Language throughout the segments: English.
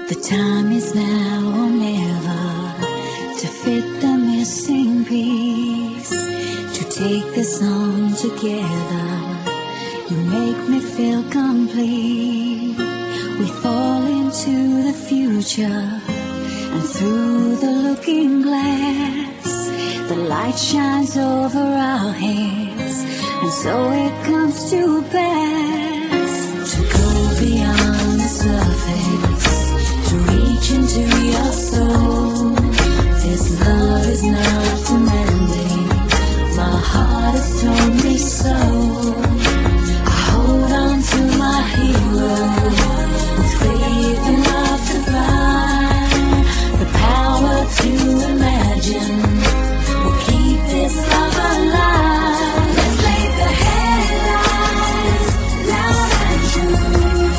The time is now or never to fit the missing piece, to take this on together. You make me feel complete. We fall into the future, and through the looking glass, the light shines over our heads, and so it comes to pass to go beyond the surface, to reach into your soul. This love is not demanding, my heart has told me so. I hold on to my hero, with faith and love to find the power to imagine. We'll keep this love alive. Let's make the headlines loud and true.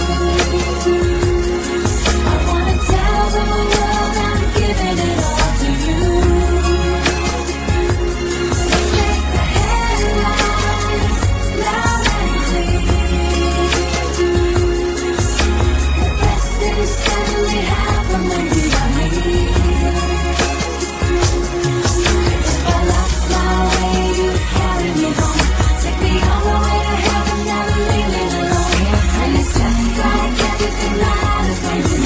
I wanna tell the world I'm giving it all to you. Let's make the headlines loud and clear. The best things suddenly happen when we are here. If I lost my way, you carry me home. Take me all the way to heaven, never leave me alone. And it's just like everything that has been.